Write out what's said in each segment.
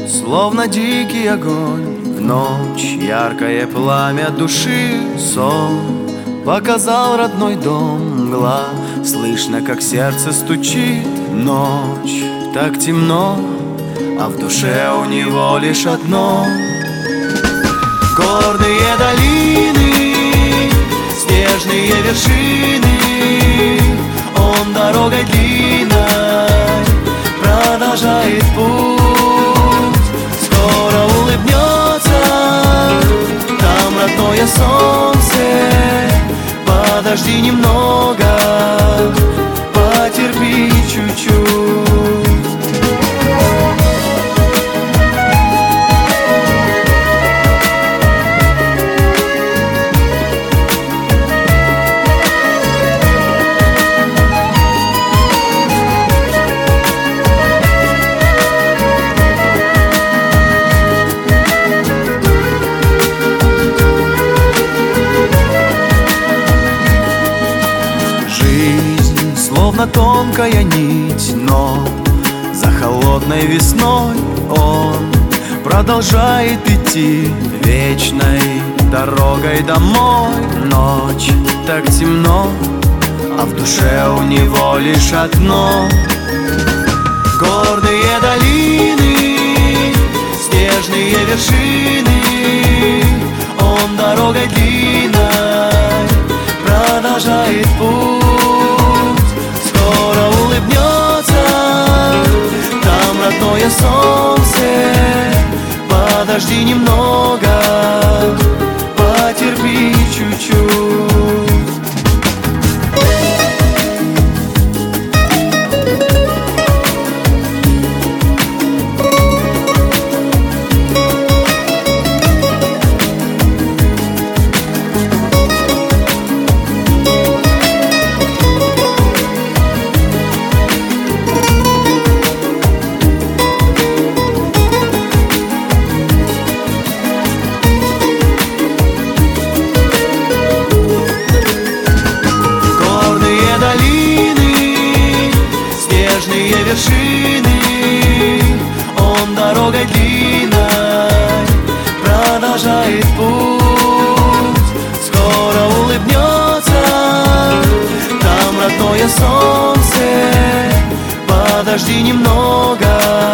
словно дикий огонь. В ночь яркое пламя души, сон показал родной дом. Мгла, слышно, как сердце стучит. Ночь, так темно, а в душе у него лишь одно. Горные долины, снежные вершины, он дорогой длинной продолжает путь. Скоро улыбнется там родное солнце. Подожди немного, потерпи чуть-чуть. Словно тонкая нить, но за холодной весной он продолжает идти вечной дорогой домой. Ночь, так темно, а в душе у него лишь одно. Горные долины, снежные вершины, он дорогой длинной продолжает путь. Скоро улыбнется там родное солнце. Подожди немного, потерпи чуть-чуть. Вершины, он дорогой длинной продолжает путь. Скоро улыбнется там родное солнце. Подожди немного,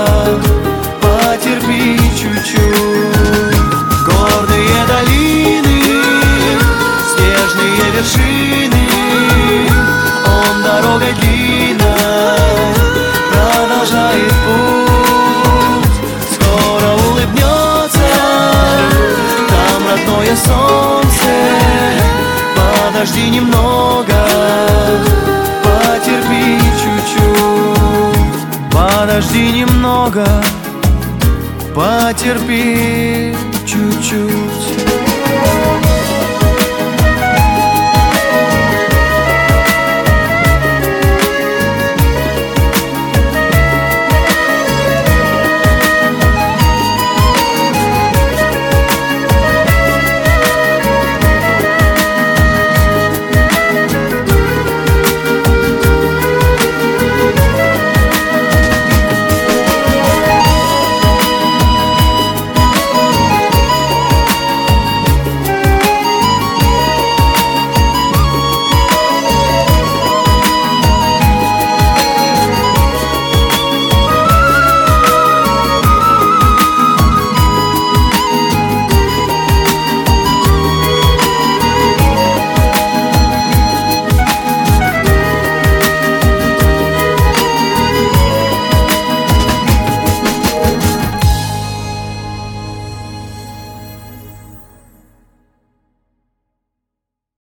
потерпи чуть-чуть. Горные долины, снежные вершины, он дорогой длинной продолжает путь. Скоро улыбнется там родное солнце. Подожди немного, потерпи чуть-чуть. Подожди немного, потерпи чуть-чуть.